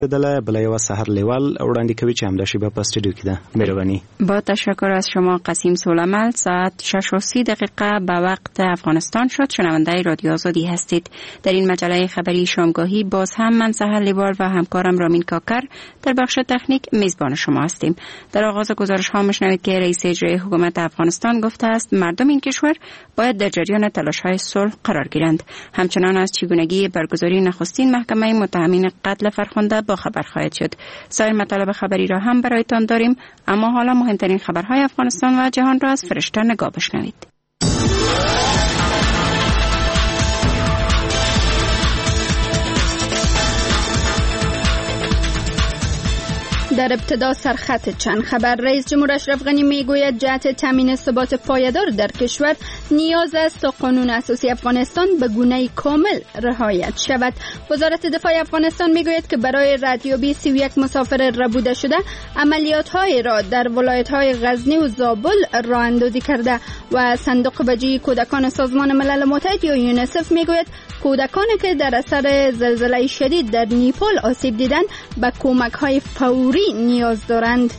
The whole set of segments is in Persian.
دله بلای و سحر لیوال وړاندې کوي چې همدا شیبه په استودیو کې ده. مهرباني. با تشکر از شما قاسم سولمل. ساعت 6:30 به وقت افغانستان شد. شنونده رادیو آزادی هستید. در این مجله خبری شامگاهی باز هم من سحر لیوال و همکارم رامین کاکر در بخش تکنیک میزبان شما هستیم. در آغاز گزارش ها میشنوید که رئیس اجرایی حکومت افغانستان گفته است مردم این کشور باید در جریان تلاش‌های صلح قرار گیرند. همچنان از چگونگی برگزاری نخستین محکمه متهمین قتل فرخنده با خبر خواهد شد. سایر مطالب خبری را هم برایتان داریم، اما حالا مهمترین خبرهای افغانستان و جهان را از فرشته نگاه بشنوید. در ابتدا سرخط چند خبر. رئیس جمهور اشرف غنی میگوید جهت تامین ثبات پایدار در کشور نیاز است تا قانون اساسی افغانستان به گونه کامل رعایت شود. وزارت دفاع افغانستان میگوید که برای ردیابی 31 مسافر ربوده شده عملیات‌های را در ولایت‌های غزنی و زابل راه اندازی کرده و صندوق بجی کودکان سازمان ملل متحد یا یونیسف میگوید کودکانی که در اثر زلزله شدید در نیپال آسیب دیدند به کمک‌های فوری نیاز دارند.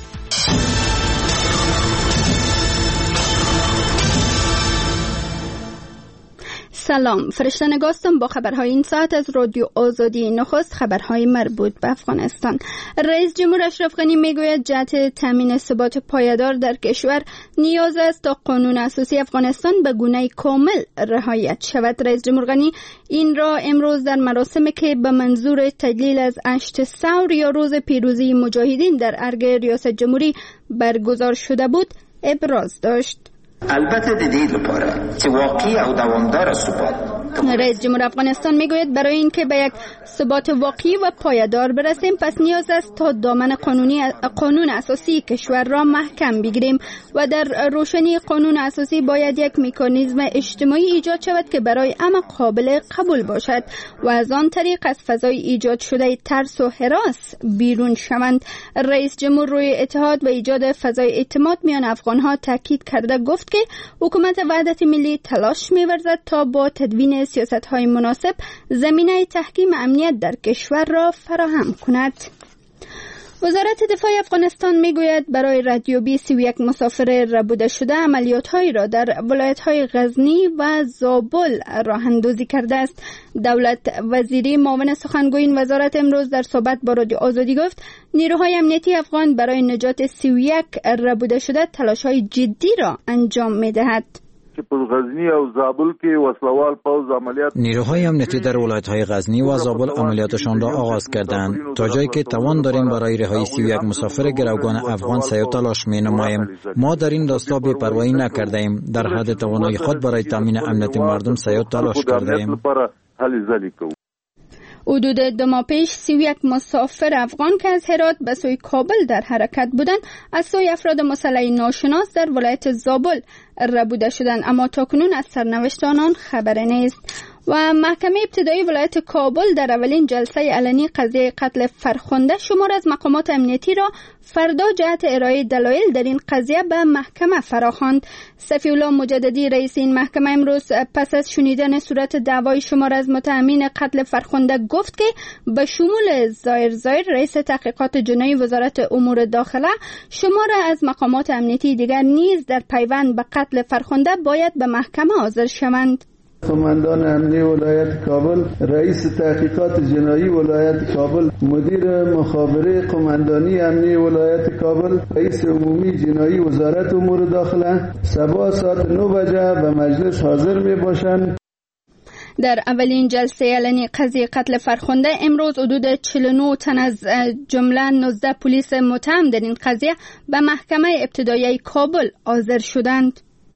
سلام، فرشته نگاستم با خبرهای این ساعت از رادیو آزادی. نخست خبرهای مربوط به افغانستان. رئیس جمهور اشرف غنی میگوید جهت تامین ثبات پایدار در کشور نیاز است تا قانون اساسی افغانستان به گونه کامل رعایت شود. رئیس جمهور غنی این را امروز در مراسمی که به منظور تجلیل از 8 ثور یا روز پیروزی مجاهدین در ارگ ریاست جمهوری برگزار شده بود ابراز داشت. البته د دې لپاره چې واقعي او دوامدار ثبات. رئیس جمهور افغانستان میگوید برای اینکه به یک ثبات واقعی و پایدار برسیم پس نیاز است تا دامن قانون اساسی کشور را محکم بگیریم و در روشنی قانون اساسی باید یک مکانیزم اجتماعی ایجاد شود که برای همه قابل قبول باشد و از آن طریق از فضای ایجاد شده ترس و هراس بیرون شوند. رئیس جمهور روی اتحاد و ایجاد فضای اعتماد میان افغانها تاکید کرده گفت که حکومت وحدت ملی تلاش می‌ورزد تا با تدوین سیاست‌های مناسب زمینه تحکیم امنیت در کشور را فراهم کند. وزارت دفاع افغانستان میگوید برای ردیابی 31 مسافر ربوده شده عملیات‌هایی را در ولایت‌های غزنی و زابل راه اندازی کرده است. دولت وزیری معاون سخنگوی این وزارت امروز در صحبت با رادیو آزادی گفت نیروهای امنیتی افغان برای نجات 31 ربوده شده تلاش‌های جدی را انجام می‌دهد. نیروهای امنیتی در ولایت‌های غزنی و زابل عملیاتشان را آغاز کردند. تا جایی که توان داریم برای رهایی 31 مسافر گروگان افغان سعی و تلاش می‌نماییم. ما در این راستا بی‌پروایی نکرده‌ایم. در حد توانایی خود برای تامین امنیت مردم سعی و تلاش کرده‌ایم. حدود 2 ماه پیش 31 مسافر افغان که از هرات به سوی کابل در حرکت بودند از سوی افراد مسلح ناشناس در ولایت زابل ربوده شدند، اما تاکنون از سرنوشت آنان خبری نیست. و محکمه ابتدایی ولایت کابل در اولین جلسه علنی قضیه قتل فرخنده شمار از مقامات امنیتی را فردا جهت ارائه دلایل در این قضیه به محکمه فراخواند. صفی الله مجددی رئیس این محکمه امروز پس از شنیدن صورت دعوای شمار از متهمین قتل فرخنده گفت که به شمول ظاهر رئیس تحقیقات جنایی وزارت امور داخله شمار از مقامات امنیتی دیگر نیز در پیوند به قتل فرخنده باید به محکمه حاضر شوند. قماندان امنی ولایت کابل، رئیس تحقیقات جنایی ولایت کابل، مدیر مخابره قماندانی امنی ولایت کابل، رئیس عمومی جنایی وزارت امور داخله صبح ساعت 9 بجه به مجلس حاضر می باشند. در اولین جلسه علنی قضیه قتل فرخنده امروز حدود 49 تن از جمله 19 پلیس متهم در این قضیه به محکمه ابتدایی کابل حاضر شدند.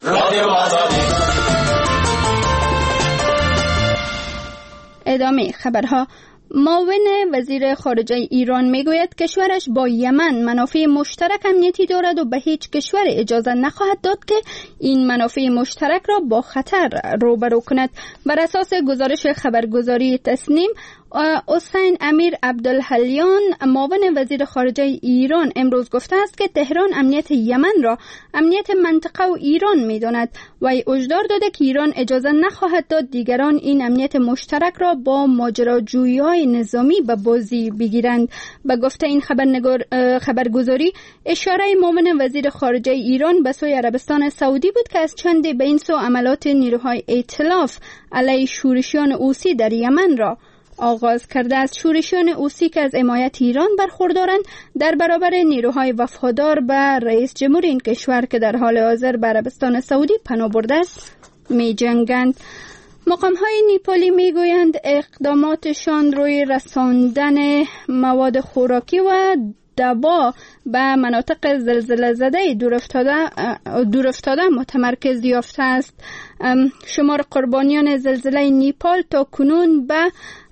ادامه خبرها. معاون وزیر خارجه ایران میگوید کشورش با یمن منافع مشترک امنیتی دارد و به هیچ کشور اجازه نخواهد داد که این منافع مشترک را با خطر روبرو کند. بر اساس گزارش خبرگزاری تسنیم، حسین امیر عبدالحلیان معاون وزیر خارجه ایران امروز گفته است که تهران امنیت یمن را امنیت منطقه و ایران می‌داند و هشدار داده که ایران اجازه نخواهد داد دیگران این امنیت مشترک را با ماجراجویی‌های نظامی به بازی بگیرند. به گفته این خبرگزاری اشاره معاون وزیر خارجه ایران به سوی عربستان سعودی بود که از چند به این سو عملات نیروهای ائتلاف علیه شورشیان حوثی در یمن را آغاز کرده است. شورشیان حوثی که از حمایت ایران برخوردارند در برابر نیروهای وفادار به رئیس جمهور این کشور که در حال حاضر به عربستان سعودی پناه برده است می جنگند. مقام‌های نیپالی میگویند اقداماتشان روی رساندن مواد خوراکی و دوا به مناطق زلزله زده دورافتاده متمرکز یافته است. شمار قربانیان زلزله نیپال تا کنون به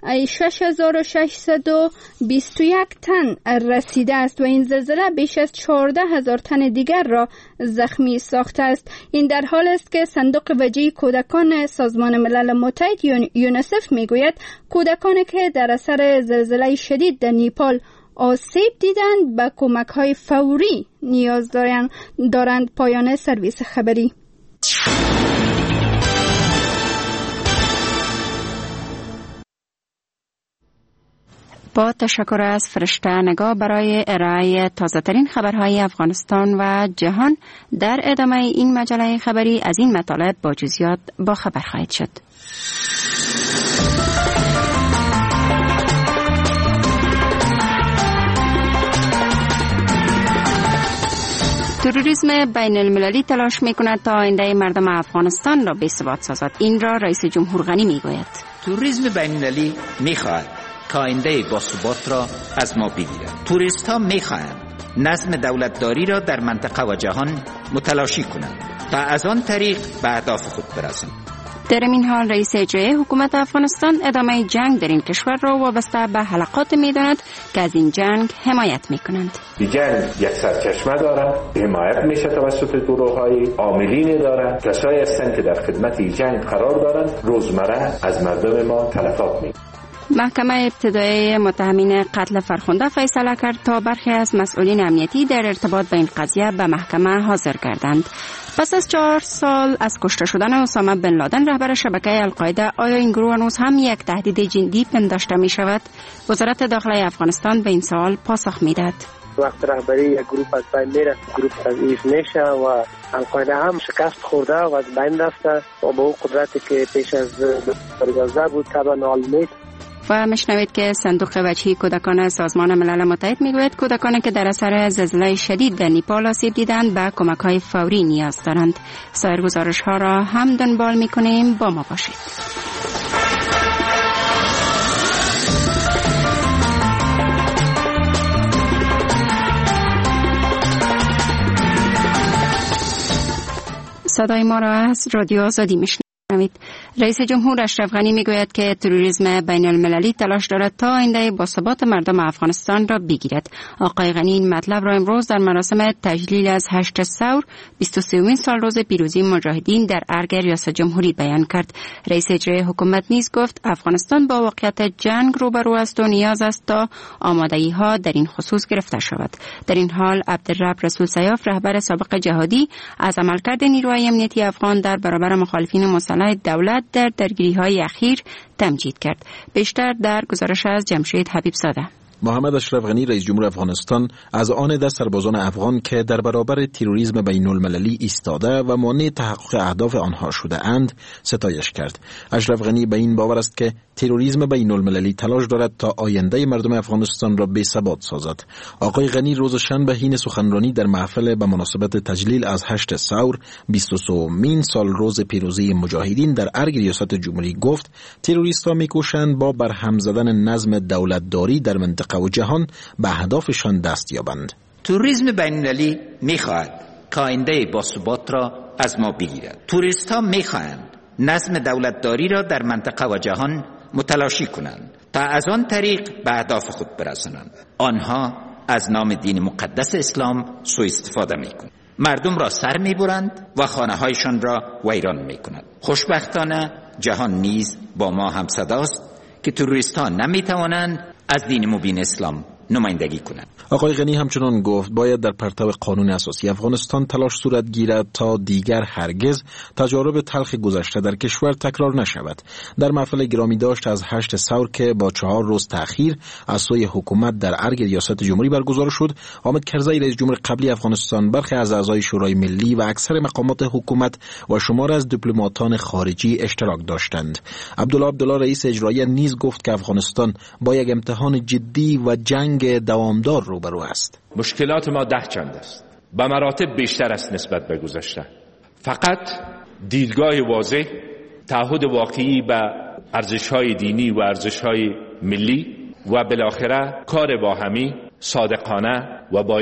6621 تن رسیده است و این زلزله بیش از 14000 تن دیگر را زخمی ساخته است. این در حال است که صندوق وجهی کودکان سازمان ملل متحد یونیسف میگوید کودکانی که در اثر زلزله شدید در نیپال آسیب دیدند به کمک‌های فوری نیاز دارند. پایان سرویس خبری. با تشکر از فرشته نگاه برای ارائه تازه‌ترین خبرهای افغانستان و جهان. در ادامه این مجله خبری از این مطالب با جزئیات با خبر خواهید شد. تروریسم بین المللی تلاش می‌کند تا آینده مردم افغانستان را بی‌ثبات سازد. این را رئیس جمهور غنی می‌گوید. تروریسم بین المللی می‌خواهد که آینده باثبات را از ما بگیرد. توریست‌ها می‌خواهند نظم دولتداری را در منطقه و جهان متلاشی کنند تا از آن طریق به اهداف خود برسند. در این حال رئیس اجرایی حکومت افغانستان ادامه جنگ در این کشور را وابسته به حلقات می‌داند که از این جنگ حمایت می‌کنند. این جنگ یک سرچشمه دارد، حمایت میشه توسط گروه‌های عاملین دارد، کسایی هستند که در خدمت این جنگ قرار دارند، روزمره از مردم ما تلفات می‌کنند. محکمه ابتدایی متهمین قتل فرخنده فیصله کرد تا برخی از مسئولین امنیتی در ارتباط با این قضیه به محکمه حاضر گردند. پس از 4 سال از کشته شدن اسامه بن لادن رهبر شبکه القاعده، آیا این گروه هنوز هم یک تهدید جدی پنداشته می شود؟ وزارت داخلی افغانستان به این سوال پاسخ می دهد. وقت رهبری یک گروه از بین میره، گروه تضعیف میشه و القاعده هم شکست خورده و از بین رفته و با اون قدرتی که پیش از برگازه بود طبعا ناامید. و مشنوید که صندوق وجهی کودکان سازمان ملل متحد میگوید کودکانی که در اثر زلزله شدید در نیپال آسیب دیدند به کمک‌های فوری نیاز دارند. سایر گزارش‌ها را هم دنبال می‌کنیم، با ما باشید. صدای ما را از رادیو آزادی میشنوید. رئیس جمهور اشرف غنی میگوید که تروریسم بین المللی تلاش دارد تا آینده باثبات مردم افغانستان را بگیرد. آقای غنی این مطلب را امروز در مراسم تجلیل از 8 ثور 23مین سال روز پیروزی مجاهدین در ارگ ریاست جمهوری بیان کرد. رئیس اجرایی حکومت نیز گفت افغانستان با واقعیت جنگ روبرو است و نیاز است تا آمادگی‌ها در این خصوص گرفته شود. در این حال عبدالرب رسول سیاف رهبر سابق جهادی از عملکرد نیروهای امنیتی افغان در برابر مخالفین مسلح دولت در درگیری‌های اخیر تمجید کرد. بیشتر در گزارش از جمشید حبیب زاده. محمد اشرف غنی رئیس جمهور افغانستان از آن دست سربازان افغان که در برابر تروریسم بین المللی ایستاده و مانع تحقق اهداف آنها شده اند ستایش کرد. اشرف غنی به این باور است که تروریسم بین المللی تلاش دارد تا آینده مردم افغانستان را بی‌ثبات سازد. آقای غنی روز شنبه حین سخنرانی در محفل به مناسبت تجلیل از 8 ثور 23مین سال روز پیروزی مجاهدین در ارگ ریاست جمهوری گفت تروریست‌ها می‌کوشند با برهم زدن نظم دولتداری در منطقه و جهان به اهدافشان دست یابند. تروریسم بین المللی می‌خواهد که آینده باثبات را از ما بگیرد. توریست‌ها می‌خواهند نظم دولتداری را در منطقه و جهان متلاشی کنند تا از آن طریق به اهداف خود برسانند. آنها از نام دین مقدس اسلام سوء استفاده می‌کنند. مردم را سر می‌برند و خانه‌هایشان را ویران می‌کنند. خوشبختانه جهان نیز با ما هم صداست که تروریست‌ها نمیتوانند از دین مبین اسلام نمایندگی کنند. آقای غنی همچنان گفت باید در پرتو قانون اساسی افغانستان تلاش صورت گیرد تا دیگر هرگز تجارب تلخ گذشته در کشور تکرار نشود. در محفل گرامی داشت از 8 ثور که با 4 روز تأخیر از سوی حکومت در ارگ ریاست جمهوری برگزار شد، حامد کرزی رئیس جمهور قبلی افغانستان، برخی از اعضای شورای ملی و اکثر مقامات حکومت و شمار از دیپلماتان خارجی اشتراک داشتند. عبدالله رئیس اجرایی نیز گفت که افغانستان با یک امتحان جدی و جنگ دوامدار روبرو است. مشکلات ما 10 چند است، به مراتب بیشتر است نسبت به گذشته. فقط دیدگاه واضح، تعهد واقعی به ارزش‌های دینی و ارزش‌های ملی و بالاخره کار باهمی، صادقانه و با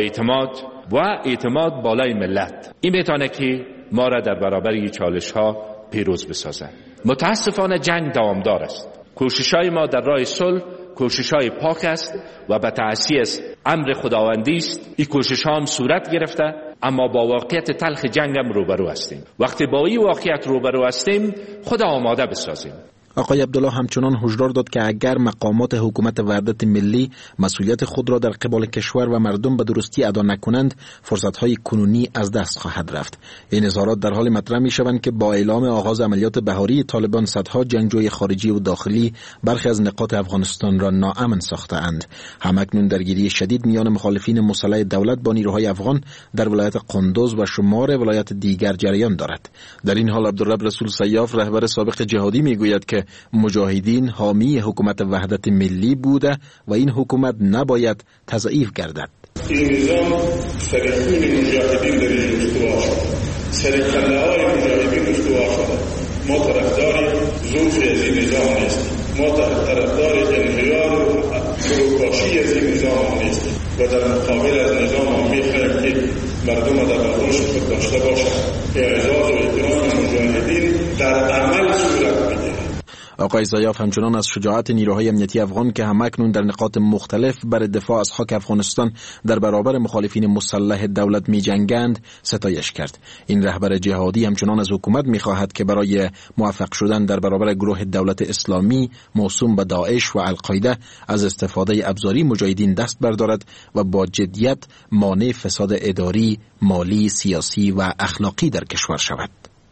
اعتماد بالای ملت، این میتونه که ما را در برابر این چالش‌ها پیروز بسازد. متاسفانه جنگ دوامدار است. کوشش‌های ما در راه صلح کوشش‌های پاک است و به تأسیس امر خداوندی است. این کوشش‌ها هم صورت گرفته، اما با واقعیت تلخ جنگ هم روبرو هستیم. وقتی با این واقعیت روبرو هستیم، خود آماده بسازیم. آقای عبدالله همچنان هشدار داد که اگر مقامات حکومت وحدت ملی مسئولیت خود را در قبال کشور و مردم به درستی ادا نکنند، فرصت‌های کنونی از دست خواهد رفت. این اظهارات در حال مطرح می‌شوند که با اعلام آغاز عملیات بهاری طالبان، صدها جنگجوی خارجی و داخلی برخی از نقاط افغانستان را ناامن ساخته‌اند. همکنون درگیری شدید میان مخالفین مسلح دولت با نیروهای افغان در ولایت قندوز و شمار ولایات دیگر جریان دارد. در این حال عبدالرب رسول سیاف، رهبر سابق جهادی، میگوید که مجاهدین حامی حکومت وحدت ملی بوده و این حکومت نباید تضعیف گردد. این نظام سرخون مجاهدین در این استوا شد، سرخنده‌های مجاهدین استوا شد. ما طرفدار ظلم از این نظام نیستیم، ما طرفدار انحیار و فروپاشی از این نظام نیستیم و در مقابل از نظام میخواهیم که مردم در آغوش خود داشته باشند. اعزاز و احترام مجاهدین در عمل صورت میگیرد. آقای زایاف همچنان از شجاعت نیروهای امنیتی افغان که همکنون در نقاط مختلف برای دفاع از خاک افغانستان در برابر مخالفین مسلح دولت می جنگند ستایش کرد. این رهبر جهادی همچنان از حکومت می خواهد که برای موفق شدن در برابر گروه دولت اسلامی موسوم به داعش و القاعده از استفاده ابزاری مجاهدین دست بردارد و با جدیت مانع فساد اداری، مالی، سیاسی و اخلاقی در کشور شود.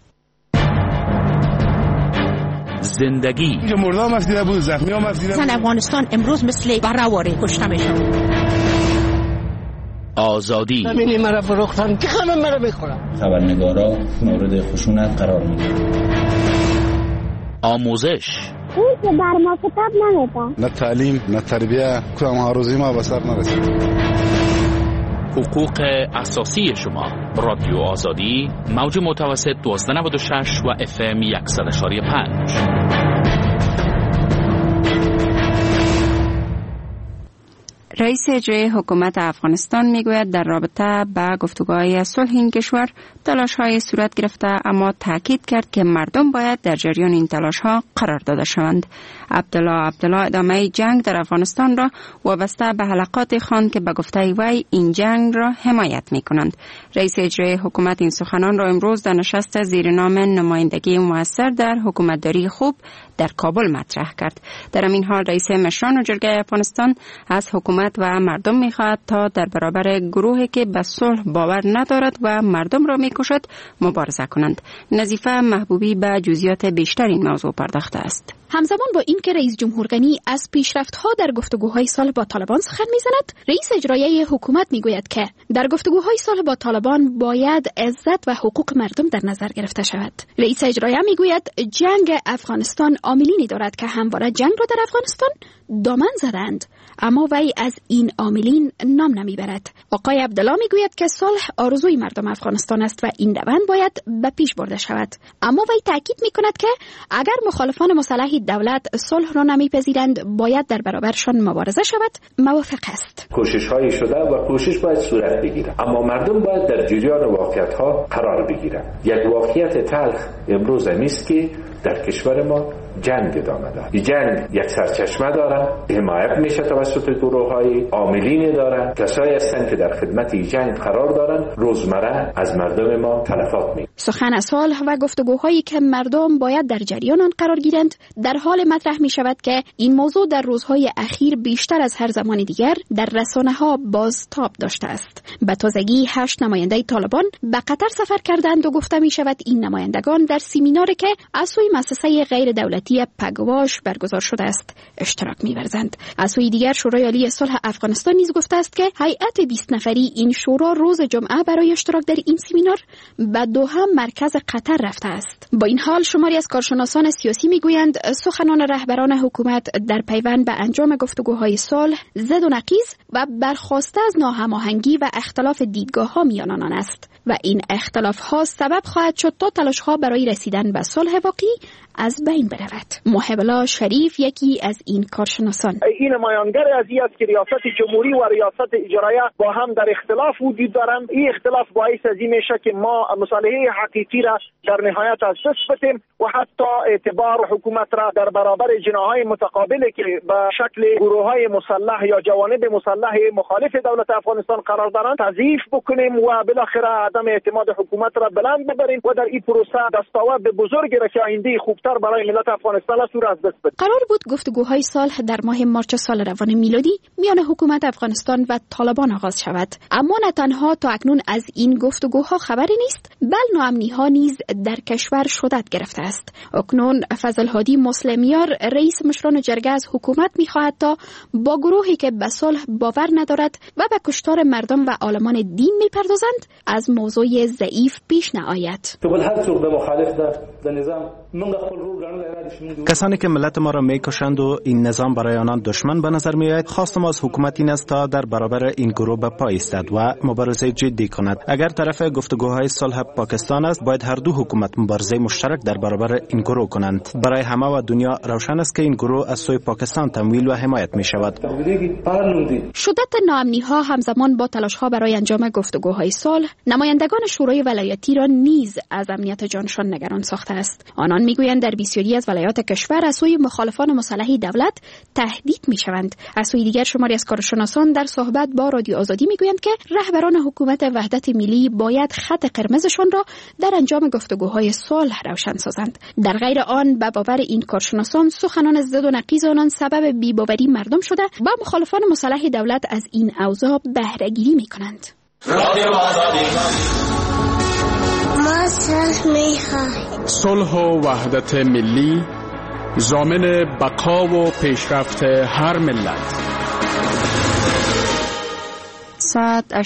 زندگی مردم مسیده بود، زخمی ها مسیده بود. افغانستان امروز مثل برآواره کشته میشن. آزادی همینی مرا فروختن که همه مرا بخورن. خبرنگارا مورد خشونت قرار میگیرن. آموزش اون که بر ما کتاب نمیده. نه تعلیم نه تربیه، کدام آرزوی ما به سر نرسید. حقوق اساسی شما. رادیو آزادی، موج متوسط 1296 و FM 100.5. رئیس اجرایی حکومت افغانستان میگوید در رابطه با گفتگوهای صلح این کشور تلاش‌های صورت گرفته، اما تاکید کرد که مردم باید در جریان این تلاش‌ها قرار داده شوند. عبدالله ادامه جنگ در افغانستان را وابسته به حلقات خواند که به گفته وی این جنگ را حمایت می‌کنند. رئیس اجرایی حکومت این سخنان را امروز در نشست زیر نام نمایندگی موثر در حکومتداری خوب در کابل مطرح کرد. در همین حال رئیس مشران و جرگه افغانستان از حکومت و مردم می‌خواهد تا در برابر گروهی که به صلح باور ندارد و مردم را می‌کشد مبارزه کنند. نظیفه محبوبی به جزئیات بیشتر این موضوع پرداخته است. همزمان با این که رئیس جمهور غنی از پیشرفت‌ها در گفتگوهای صلح با طالبان سخن می‌زند، رئیس اجرایی حکومت می‌گوید که در گفتگوهای صلح با طالبان باید عزت و حقوق مردم در نظر گرفته شود. رئیس اجرایی می‌گوید جنگ افغانستان عاملینی دارد که همواره جنگ را در افغانستان دامن زدند، اما وی از این عاملین نام نمیبرد. آقای عبدالله میگوید که صلح آرزوی مردم افغانستان است و این روند باید به پیش برده شود، اما وی تاکید میکند که اگر مخالفان مسلح دولت صلح را نمیپذیرند باید در برابرشان مبارزه شود. موافق است. کوشش‌هایی شده و کوشش باید صورت بگیرد، اما مردم باید در جریان واقعیت‌ها قرار بگیرند. یک واقعیت تلخ امروز نیست که در کشور ما جنگ ادامه دارد. این جنگ یک سرچشمه داره، حمایت میشه توسط گروه‌های عاملین داره، کسایی هستند که در خدمت این جنگ قرار دارن، روزمره از مردم ما تلفات می. سخن صلح و گفتگوهایی که مردم باید در جریان آن قرار گیرند در حال مطرح می شود که این موضوع در روزهای اخیر بیشتر از هر زمان دیگر در رسانه‌ها بازتاب داشته است. به تازگی 8 نماینده طالبان به قطر سفر کردند و گفته می شود این نمایندگان در سمیناری که از سوی مؤسسه غیر دولتی پگواش برگزار شده است اشتراک می‌ورزند. از سوی دیگر شورای عالی صلح افغانستان نیز گفته است که هیئت 20 نفری این شورا روز جمعه برای اشتراک در این سمینار به دوحه مرکز قطر رفته است. با این حال شماری از کارشناسان سیاسی میگویند سخنان رهبران حکومت در پیوند به انجام گفتگوهای صلح زد و نقیض و برخاسته از ناهماهنگی و اختلاف دیدگاه‌ها میان آنان است و این اختلاف‌ها سبب خواهد شد تا تلاش‌ها برای رسیدن به صلح واقعی از بین برود. محب الله شریف یکی از این کارشناسان. این نمایانگر از این است که ریاست جمهوری و ریاست اجرایه با هم در اختلاف وجود دارند. این اختلاف باعث از این میشه که ما مصالحه حقیقی را در نهایت از دست بدیم و حتی اعتبار حکومت را در برابر جناحهای متقابلی که به شکل گروه‌های مسلح یا جوانب مسلح مخالف دولت افغانستان قرار دارند تضعیف بکنیم و بالاخره عدم اعتماد حکومت را بلند ببریم و در این پروسه دستاورد بزرگی را که آینده خوبتر برای ملت افغانستان از دست بدیم. قرار بود گفتگوهای صلح در ماه مارچ سال روان میلادی میان حکومت افغانستان و طالبان آغاز شود، اما نه تنها تا اکنون از این گفتگوها خبری نیست، بل ناامنی‌ها نیز در کشور شدت گرفته است. اکنون فضل هادی مسلمیار رئیس مشران جرگه از حکومت می‌خواهد تا با گروهی که به صلح باور ندارد و به کشتار مردم و عالمان دین می‌پردازند از موضوع ضعیف پیش نآید. کسانی که ملت ما را میکشند و این نظام برای آنان دشمن به نظر میآید، خواست ما از حکومت این است تا در برابر این گروه به پا ایستد و مبارزه جدی کند. اگر طرف گفتگوهای صلح پاکستان است، باید هر دو حکومت مبارزه مشترک در برابر این گروه کنند. برای همه و دنیا روشن است که این گروه از سوی پاکستان تمویل و حمایت می شود. شدت ناامنی‌ها همزمان با تلاش‌ها برای انجام گفتگوهای صلح نمایندگان شورای ولایتی را نیز از امنیت جانشان نگران ساخته است. آنان میگویند در بسیاری از ولایات کشور از سوی مخالفان مسلح دولت تهدید میشوند. از سوی دیگر شماری از کارشناسان در صحبت با رادیو آزادی میگویند که رهبران حکومت وحدت ملی باید خط قرمزشان را در انجام گفتگوهای صلح روشن سازند. در غیر آن به باور این کارشناسان سخنان ضد و نقیض آنان سبب بی‌باوری مردم شده و مخالفان مسلح دولت از این اوضاع بهره‌گیری میکنند. رادیو آزادی ما صلح و وحدت ملی ضامن بقا و پیشرفت هر ملت. ساعت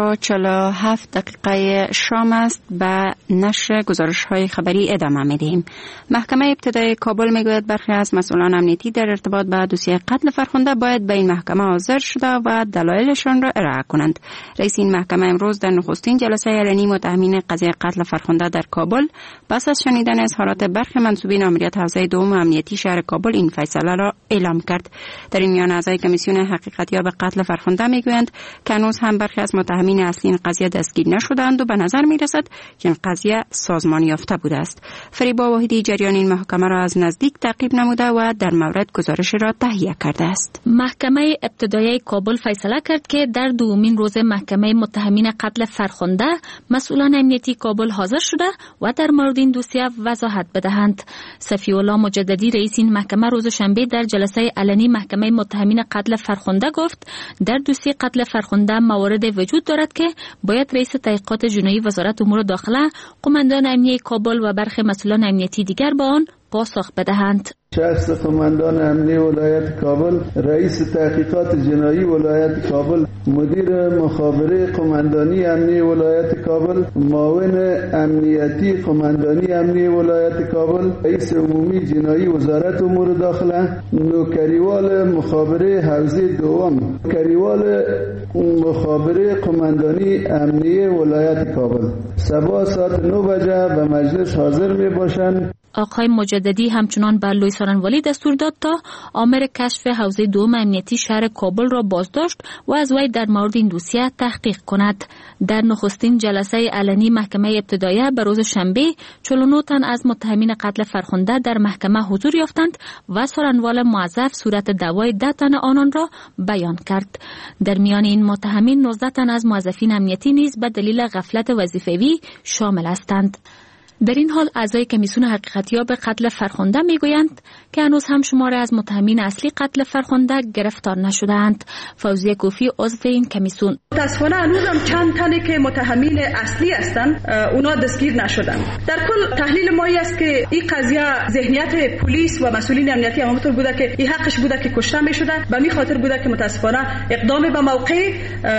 6:47 شام است. به نشر گزارش‌های خبری ادامه می‌دهیم. محکمه ابتدایی کابل می‌گوید برخی از مسئولان امنیتی در ارتباط با دوسیه قتل فرخنده باید به این محکمه حاضر شده و دلایلشان را ارائه کنند. رئیس این محکمه امروز در نخستین جلسه علنی متهمین قضیه قتل فرخنده در کابل پس از شنیدن اظهارات برخی منسوبین امریت حوزه دوم امنیتی شهر کابل این فیصله را اعلام کرد. در این میان اعضای کمیسیون حقیقتیاب قتل فرخنده می‌گویند که هنوز هم برخی از متهمین اصلی این قضیه دستگیر نشدند و به نظر می‌رسد که این قضیه سازمان یافته بوده است. فریبا واحدی جریان این محکمه را از نزدیک تعقیب نموده و در مورد گزارش را تهیه کرده است. محکمه ابتدایی کابل فیصله کرد که در دومین روز محکمه متهمین قتل فرخنده مسئولان امنیتی کابل حاضر شده و در مورد این دوسیه وضاحت بدهند. صفی الله مجددی رئیس این محکمه روز شنبه در جلسه علنی محکمه متهمین قتل فرخنده گفت در دوسیه قتل فرخنده موارد وجود دارد که باید رئیس تحقیقات جنایی وزارت امور داخله، قماندان امنیتی کابل و برخی مسئولان امنیتی دیگر با آن پاسخ بدهند. شخص قماندان امنیتی ولایت کابل، رئیس تحقیقات جنایی ولایت کابل، مدیر مخابره قماندانی امنیتی ولایت کابل، معاون امنیتی قماندانی امنیتی ولایت کابل، رئیس عمومی جنایی وزارت امور داخله، نوکریوال مخابره حوزه دوم، نوکریوال مخابره قماندانی امنیه ولایت کابل صبح ساعت 9 بجه به مجلس حاضر می باشند. آقای مجددی همچنان بر لوی سارنوالی دستور داد تا آمر کشف حوزه دوم امنیتی شهر کابل را بازداشت و از وی در مورد این دوسیه تحقیق کند. در نخستین جلسه علنی محکمه ابتداییه به روز شنبه 49 تن از متهمین قتل فرخنده در محکمه حضور یافتند و سارنوال موظف صورت دعوای 10 تن آنان را بیان کرد. در میان این متهمین 19 تن از موظفین امنیتی نیز به دلیل غفلت وظیفوی شامل هستند. در این حال اعضای کمیسیون حقیقتیاب قتل فرخنده میگویند که هنوز هم شماره از متهمین اصلی قتل فرخنده گرفتار نشده‌اند. فوزیه کوفی عضو این کمیسیون: متاسفانه هنوز هم چند تنی که متهمین اصلی هستند اونا دستگیر نشدند. در کل تحلیل ما است که این قضیه ذهنیت پلیس و مسئولین امنیتی همونطور بوده که این حقش بوده که کشته می‌شده، به می خاطر بوده که متاسفانه اقدام به موقع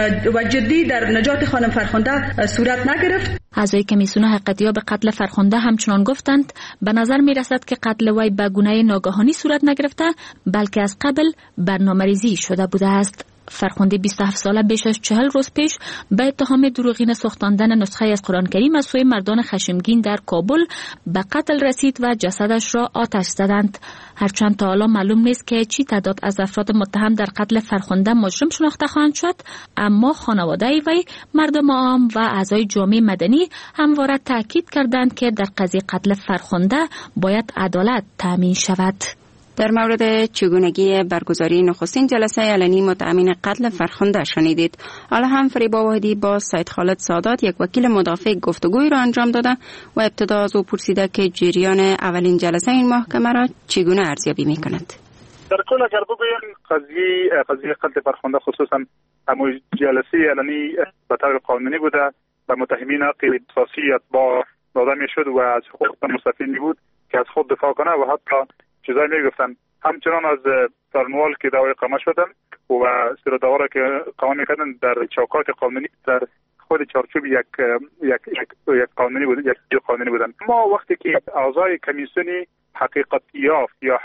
و جدی در نجات خانم فرخنده صورت نگرفت. اعضای کمیسیون حقیقتیاب قتل فرخنده همچنان گفتند به نظر می رسد که قتل وی به گونه ناگهانی صورت نگرفته بلکه از قبل برنامه‌ریزی شده بوده است. فرخنده 27 ساله بیش از 40 روز پیش به اتهام دروغین ساختاندن نسخه از قرآن کریم از سوی مردان خشمگین در کابل به قتل رسید و جسدش را آتش زدند. هرچند تا حالا معلوم نیست که چی تعداد از افراد متهم در قتل فرخنده مجرم شناخته خواهند شد، اما خانواده وی، مردم عام و اعضای جامعه مدنی همواره تاکید کردند که در قضیه قتل فرخنده باید عدالت تامین شود. در مورد چگونگی برگزاری نخستین جلسه علنی متهمین قتل فرخنده شنیدید. حالا هم فریبا واحدی با سید خالد سادات، یک وکیل مدافع، گفتگوی را انجام داده و ابتدا از او پرسیده که جریان اولین جلسه این محکمه را چگونه ارزیابی می‌کند. در کل اگر بگویم قضیه قتل فرخنده خصوصا همون جلسه علنی به طور قانونی بوده و متهمین حق اساسی با داده میشد و از حقوق مستفید بود که از خود دفاع کنه و حتی چیزایی میگفتن. همچنان از سارنوال که دعوای اقامه شدن و سر دعوا را که اقامه میکردن در چوکات قانونی در خود چارچوب یک قانونی بود، یک قانونی بودن. ما وقتی که اعضای کمیسیونی حقیقتیاب یا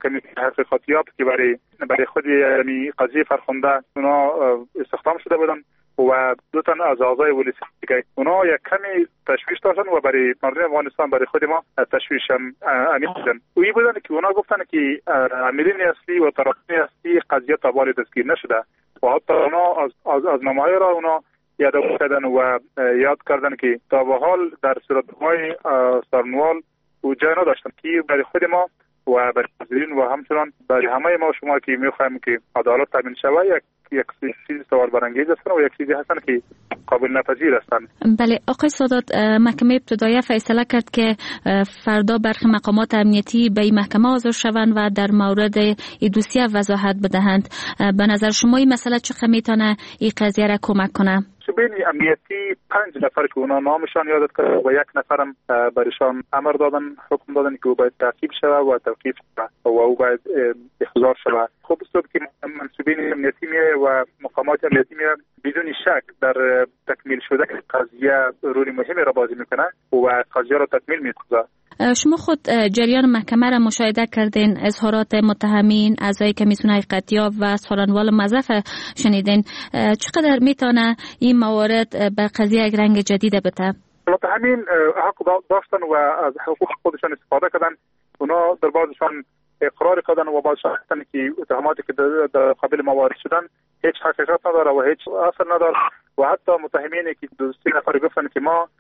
حقیقتیاب که برای خود قضیه فرخنده اونا استخدام شده بودن و دو تن از اعضای ولیسی که اونا یک کمی تشویش داشتن و برای مردم افغانستان برای خود ما تشویش عمیق بودن. اوی بودن که اونا گفتن که عاملین اصلی و طرفین اصلی قضیه تا بالا دستگیر نشده و حتی اونا از نامه‌های را اونا یادآوری کردن و یاد کردن که تا به حال در صورت‌های سارنوال و جای نداشتن که برای خود ما و برای حاضرین و همچنان برای همه ما شما که می‌خوایم که عدالت تامین شود یک چیز سوال برانگیز هستن و یک چیزی هستن که قابل نپذیر هستن. بله آقای سادات، محکمه ابتدایی فیصله کرد که فردا برخی مقامات امنیتی به این محکمه حاضر شوند و در مورد این دوسیه وضاحت بدهند. به نظر شما این مسئله چقدر میتونه این قضیه را کمک کنه؟ شبین امنیتی 5 نفر که اونا نامشان یادت کرد و یک نفرم برشان امر دادن، حکم دادن که او باید تعقیب شود و توقیف شود و او باید احضار شود. خب است که منصوبین امنیتی و مقامات امنیتی بدون شک در تکمیل شده که قضیه رولی مهمی را بازی میکنه و قضیه را تکمیل میکنه. شما خود جریان محکمه را مشاهده کردین، اظهارات متهمین، اعضای کمیسیون حقیقتیاب و سارنوال موظف شنیدین. چقدر میتونه این موارد به قضیه یک رنگ جدید بده؟ متهمین حق داشتن و از حقوق خودشان استفاده کردن. اونا در بعضشان اقرار کردن و بعضشان هستن که اتهاماتی که در قبل ما وارد شدن هیچ حقیقت نداره و هیچ اثر نداره و حتی متهمینی که 2 نفر گفتن که ما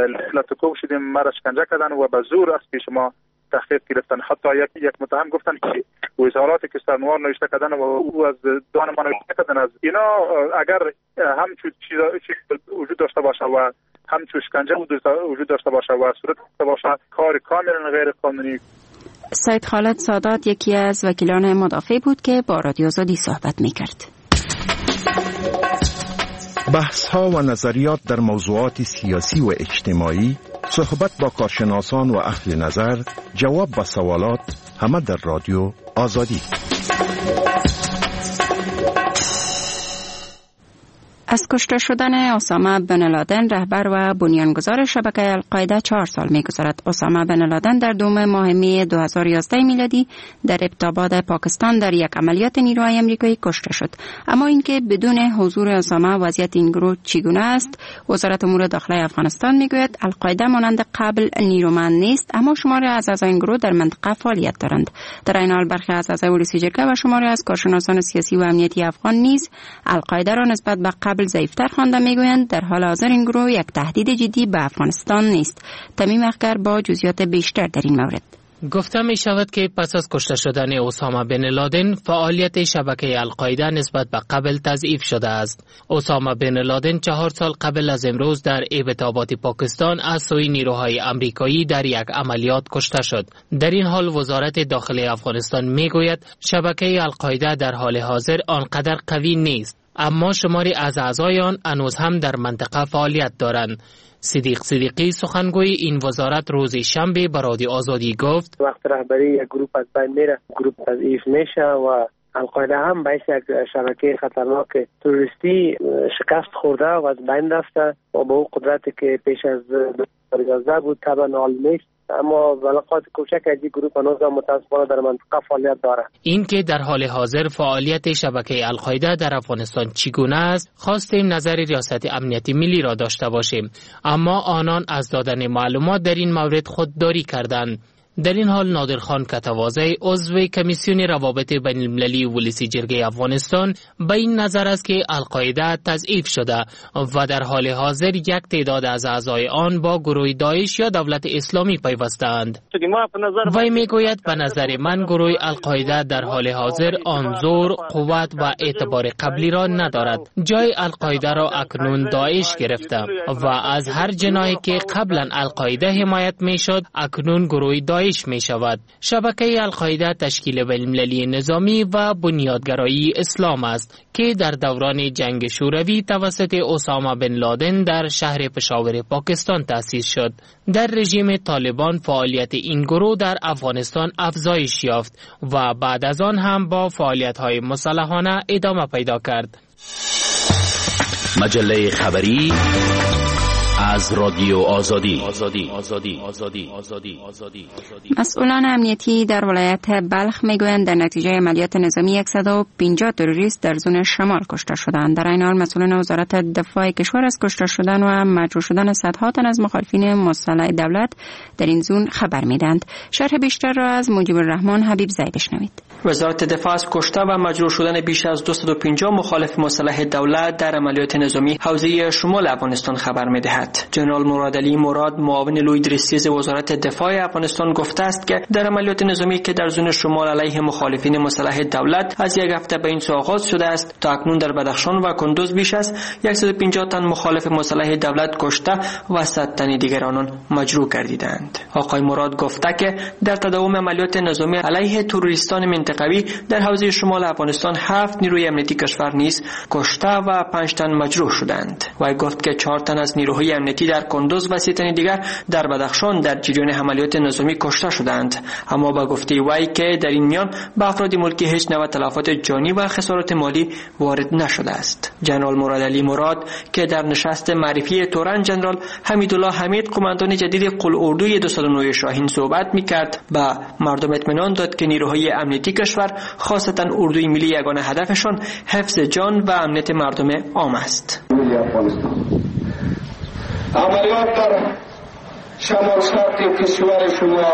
لطکوب شدیم، مرا شکنجه کردن و به زور از پیش ما تحقیق گرفتن. حتی یک متهم گفتن که وزاراتی که سارنوال نوشته کردن و او از دان ما نوشته کردن از اینا اگر همچون چیز وجود داشته باشه و همچون شکنجه وجود داشته باشه و صورت داشته باشه کار کاملا غیر قانونی. سید خالد سادات یکی از وکیلان مدافع بود که با رادیو آزادی صحبت می‌کرد. بحث‌ها و نظریات در موضوعات سیاسی و اجتماعی، صحبت با کارشناسان و اهل نظر، جواب به سوالات، همه در رادیو آزادی. از کشته شدن اسامه بن لادن رهبر و بنیانگذار شبکه القاعده 4 سال می‌گذرد. اسامه بن لادن در دوم ماه می 2011 میلادی در ابتاباد پاکستان در یک عملیات نیروهای آمریکایی کشته شد. اما اینکه بدون حضور اسامه وضعیت این گروه چگونه است، وزارت امور داخلی افغانستان میگوید القاعده مانند قبل نیرومند نیست، اما شماری از اعضای این گروه در منطقه فعالیت دارند. در این حال برخی از اعضای ولسی جرگه و شماری از کارشناسان سیاسی و امنیتی افغان نیز القاعده را نسبت به قبل ضعیفتر خوانده میگویند در حال حاضر این گروه یک تهدید جدی به افغانستان نیست. تمیم اخگر با جزئیات بیشتر در این مورد. گفته می شود که پس از کشته شدن اسامه بن لادن فعالیت شبکه القاعده نسبت به قبل تضعیف شده است. اسامه بن لادن 4 سال قبل از امروز در ابتابات پاکستان از سوی نیروهای آمریکایی در یک عملیات کشته شد. در این حال وزارت داخلی افغانستان می گوید شبکه القاعده در حال حاضر آنقدر قوی نیست، اما شماری از اعضای آن هنوز هم در منطقه فعالیت دارند. صدیق صدیقی سخنگوی این وزارت روز شنبه به رادیو آزادی گفت وقت رهبری یک گروه از بین میره، گروه تضعیف میشه و القاعده هم باعث یک شبکه خطرناک تروریستی شکست خورده و از بین رفته و با اون قدرتی که پیش از 2011 بود طبعا حال نیست، اما بلقات کوچک از این گروه هنوز متاسفانه در منطقه فعالیت داره. این که در حال حاضر فعالیت شبکه القاعده در افغانستان چگونه است خواستیم نظر ریاست امنیتی ملی را داشته باشیم، اما آنان از دادن معلومات در این مورد خودداری کردند. در این حال نادرخان کتوازی عضو کمیسیون روابط بین المللی ولسی جرگه افغانستان به این نظر است که القاعده تضعیف شده و در حال حاضر یک تعداد از اعضای آن با گروه داعش یا دولت اسلامی پیوستند. وی میگوید به نظر من گروه القاعده در حال حاضر آن زور، قوت و اعتبار قبلی را ندارد. جای القاعده را اکنون داعش گرفته و از هر جناحی که قبلا القاعده حمایت میشد اکنون گروه داعش می شود. شبکه القاعده تشکیل بین‌المللی نظامی و بنیادگرایی اسلام است که در دوران جنگ شوروی توسط اسامه بن لادن در شهر پشاور پاکستان تأسیس شد. در رژیم طالبان فعالیت این گروه در افغانستان افزایش یافت و بعد از آن هم با فعالیت‌های مسلحانه ادامه پیدا کرد. مجله خبری از رادیو آزادی. مسئولان امنیتی در ولایت بلخ میگویند در نتیجه عملیات نظامی 150 تروریست در زون شمال کشته شدند. در این حال مسئولان وزارت دفاع کشور از کشته شدن و مجروح شدن صدها تن از مخالفین مسلح دولت در این زون خبر میدهند. شرح بیشتر را از مجیب الرحمن حبیب زی بشنوید. وزارت دفاع از کشته و مجروح شدن بیش از 250 مخالف مسلح دولت در عملیات نظامی حوزه شمال افغانستان خبر می‌دهد. جنرال مرادعلی مراد معاون لوید رسیز وزارت دفاع افغانستان گفته است که در عملیات نظامی که در زون شمال علیه مخالفین مسلح دولت از یک هفته به این سو آغاز شده است، تا اکنون در بدخشان و کندوز بیش از 150 تن مخالف مسلح دولت کشته و 100 تن دیگر آنان مجروح گردیدند. آقای مراد گفته که در تداوم عملیات نظامی علیه تروریستان منطقوی در حوزه شمال افغانستان 7 نیروی امنیتی کشور نیز کشته و 5 تن مجروح شدند. و گفت که 4 تن از نیروهای امنیتی در کندوز و 30 تن دیگر در بدخشان در جریان عملیات نظامی کشته شدند. اما با گفته وی که در این میان به افراد ملکی هیچ نوع تلفات جانی و خسارات مالی وارد نشده است. جنرال مرادعلی مراد که در نشست معرفی تورن جنرال حمیدالله حمید قماندان جدید قلعه‌اردوی 209 شاهین صحبت می‌کرد، به مردم اطمینان داد که نیروهای امنیتی کشور خاصتا اردوی ملی یگانه هدفشان حفظ جان و امنیت مردم عام است. عملیات در شمال شرق کشور شما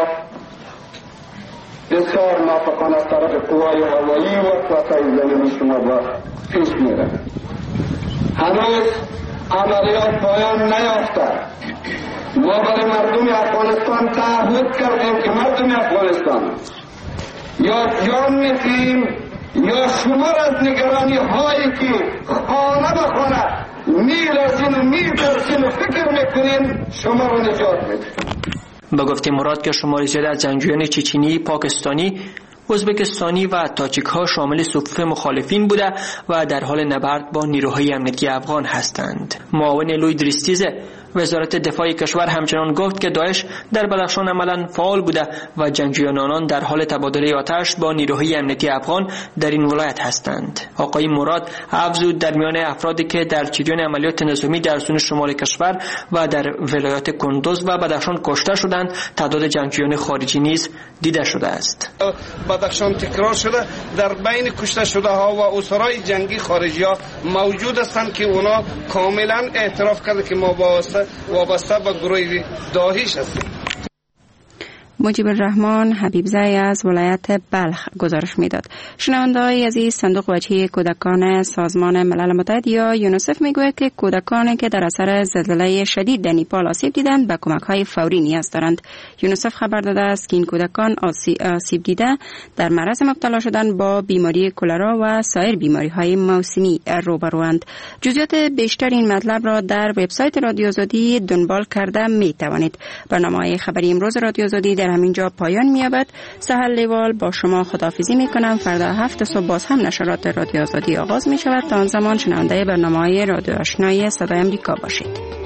بسیار موفقانه از طرف قوای هوایی و قوای زمینی شما با پیش میره. هنوز عملیات پایان نیافته. ما برای مردم افغانستان تعهد کردیم که مردم افغانستان یا جان میدیم یا شما از نگرانی هایی که خانه به خانه میرسین و میترسین و فکر میکنین شما رو نجات میدیم. با گفته مراد که شماری زیاد از جنگجویان چچنی، پاکستانی، ازبکستانی و تاجیک ها شامل صفوف مخالفین بوده و در حال نبرد با نیروهای امنیتی افغان هستند. معاون لوید رستیز وزارت دفاع کشور همچنان گفت که داعش در بدخشان عملاً فعال بوده و جنگجویان آنان در حال تبادله آتش با نیروهای امنیتی افغان در این ولایت هستند. آقای مراد افزود در میان افرادی که در جریان عملیات نظامی در زون شمال کشور و در ولایات کندوز و بدخشان کشته شدند، تعداد جنگجویان خارجی نیز دیده شده است. بدخشان تکرار شده در بین کشته شده ها و اسرای جنگی خارجی ها موجود هستند که اونا کاملا اعتراف کرده که ما وابسته به گروه داعش هستیم. مجیب الرحمن حبیبزی از ولایت بلخ گزارش میداد. شنونده‌های عزیز، صندوق وجهی کودکان سازمان ملل متحد یا یونیسف میگوید که کودکانی که در اثر زلزله شدید در نیپال آسیب دیدند به کمک‌های فوری نیاز دارند. یونیسف خبر داده است که این کودکان آسیب دیده در معرض مبتلا شدن با بیماری کلرا و سایر بیماری‌های موسمی روبروند. جزئیات بیشتر این مطلب را در وبسایت رادیو آزادی دنبال کرده می‌توانید. برنامه خبری امروز رادیو آزادی در همینجا پایان می‌یابد. سهر لیوال با شما خداحافظی می‌کنم. فردا 7 صبح باز هم نشرات رادیو آزادی آغاز می‌شود. تا آن زمان شنونده برنامه‌های رادیو آشنای صدای آمریکا باشید.